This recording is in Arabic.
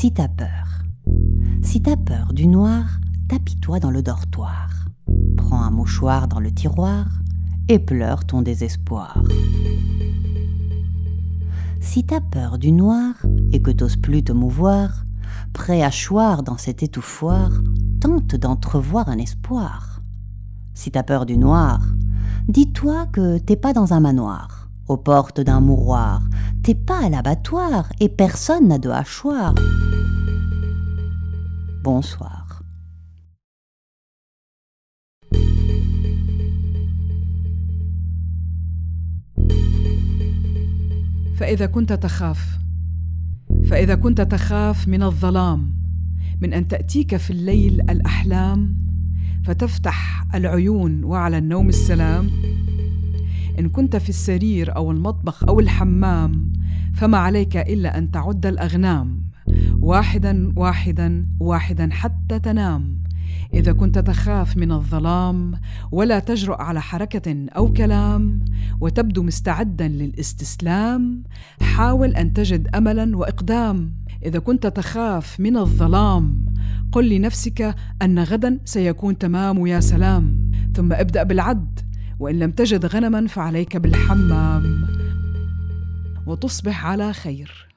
Si t'as peur du noir, tapis-toi dans le dortoir. Prends un mouchoir dans le tiroir et pleure ton désespoir. Si t'as peur du noir et que t'oses plus te mouvoir, prêt à choir dans cet étouffoir, tente d'entrevoir un espoir. Si t'as peur du noir, dis-toi que t'es pas dans un manoir, aux portes d'un mouroir, t'es pas à l'abattoir et personne n'a de hachoir. Bonsoir. فإذا كنت تخاف من الظلام، من أن تأتيك في الليل الأحلام، فتفتح العيون وعلى النوم السلام. إن كنت في السرير أو المطبخ أو الحمام، فما عليك إلا أن تعد الأغنام، واحداً واحداً واحداً حتى تنام. إذا كنت تخاف من الظلام ولا تجرؤ على حركة أو كلام، وتبدو مستعداً للاستسلام، حاول أن تجد أملاً وإقدام. إذا كنت تخاف من الظلام، قل لنفسك أن غداً سيكون تمام يا سلام، ثم ابدأ بالعد، وإن لم تجد غنماً فعليك بالحمام، وتصبح على خير.